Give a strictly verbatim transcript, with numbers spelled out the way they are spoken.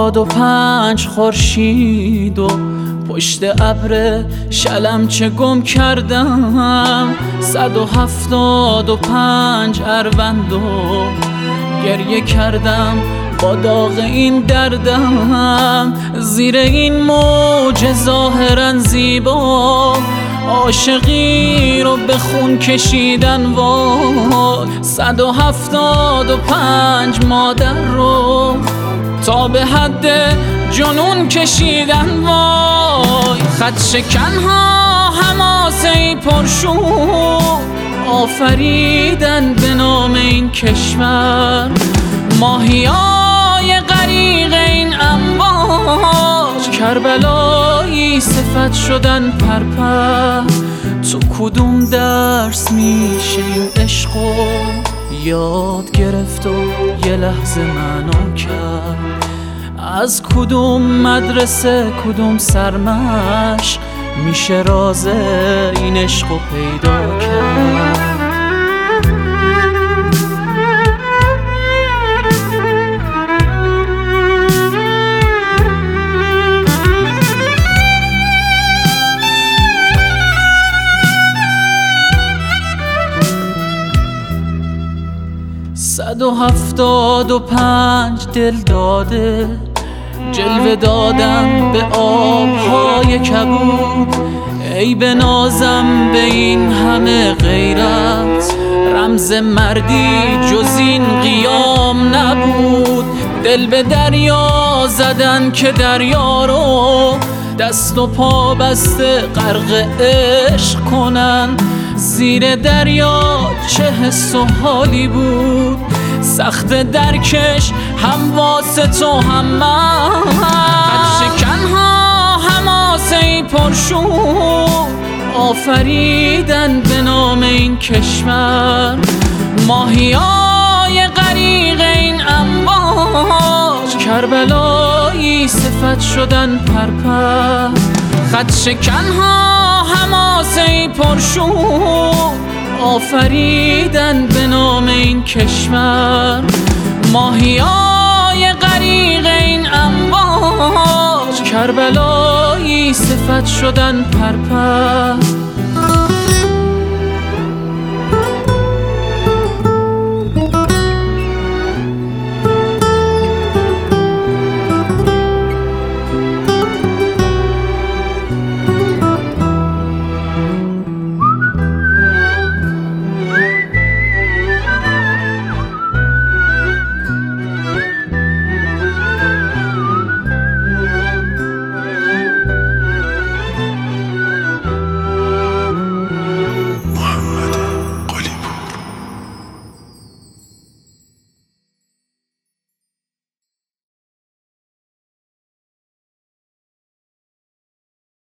هفتاد و پنج خورشید و پشت ابر شلم چه گم کردم، صد و هفتاد و پنج اروند و گریه کردم با داغ این دردم. زیر این موج ظاهرا زیبا عاشقی رو به خون کشیدن وای، صد و هفتاد و پنج مادر رو تا به حد جنون کشیدن وای. خط شکنها حماسه‌ای پرشور آفریدن به نام این کشور، ماهیای غریق این امواج کربلایی صفت شدن پرپر. تو کدوم درس میشه این عشقو یاد گرفت و یه لحظه معنا کرد؟ از کدوم مدرسه کدوم سرمشق میشه راز این عشقو پیدا کرد؟ صد و هفتاد و پنج دل داده جلوه دادم به آبهای کبود، ای بنازم به این همه غیرت رمز مردی جز این قیام نبود. دل به دریا زدن که دریا رو دست و پا بسته غرق عشق کنن، زیر دریا چه حس و حالی بود، سخت درکش هم واسه تو هم من. خط شکنها حماسه‌ای پرشور آفریدن به نام این کشور، ماهیای غریق این امواج کربلایی صفت شدن پرپر. خط شکنها حماسه‌ای پرشور آفریدن به نام این کشور، ماهیای غریق این امواج کربلایی صفت شدن پرپر.